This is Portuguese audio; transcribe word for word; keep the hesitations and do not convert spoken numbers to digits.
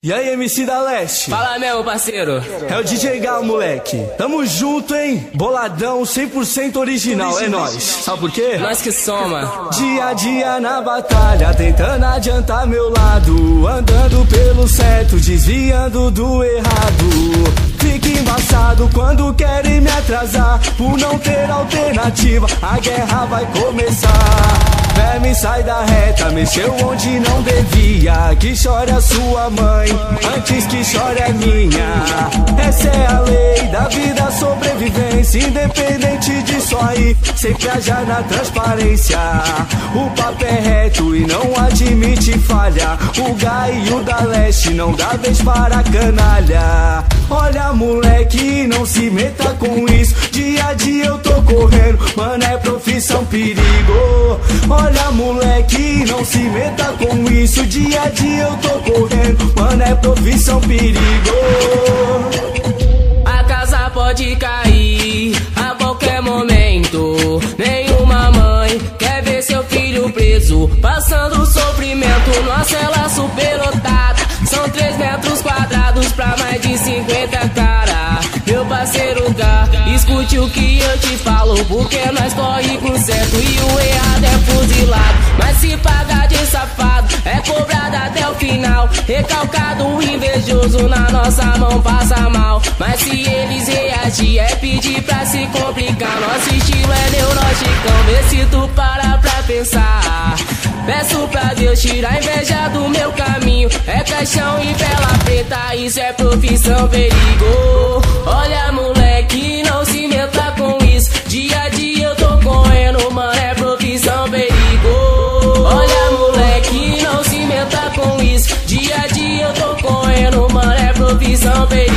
E aí, M C da Leste? Fala mesmo, parceiro. É o D J Gal, moleque. Tamo junto, hein? Boladão, cem por cento original, é nóis. Sabe por quê? Nós que soma. Dia a dia na batalha, tentando adiantar meu lado, andando pelo certo, desviando do errado. Fica embaçado quando querem me atrasar, por não ter alternativa, a guerra vai começar. Verme sai da reta, mexeu onde não devia, que chore a sua mãe, antes que chore a minha. Essa é a lei da vida, sobrevivência, independente disso aí, sempre haja na transparência. O papo é reto e não admite falha, o Gai e o da Leste não dá vez para canalha. Olha, moleque, não se meta com isso, dia a dia eu tô correndo, mano, é profissão perigo. Olha, moleque, não se meta com isso, dia a dia eu tô correndo, mano, é profissão perigo. A casa pode cair a qualquer momento, nenhuma mãe quer ver seu filho preso, passando sofrimento numa cela superlotada. São três metros quadrados pra mais de cinquenta cara. Meu parceiro Gá, escute o que eu te falo, porque nós corre com certo e o errado é fuzilado. Mas se pagar de safado, é cobrado até o final. Recalcado, invejoso, na nossa mão passa mal. Mas se eles reagir, é pedir pra se complicar. Nosso estilo é neuroticão, vê se tu para pra pensar. Peço pra Deus tirar a inveja do meu caminho. É caixão e vela preta, isso é profissão perigo. Olha, moleque, não se meta com isso, dia a dia eu tô correndo, mano, é profissão perigo. Olha, moleque, não se meta com isso, dia a dia eu tô correndo, mano, é profissão perigo.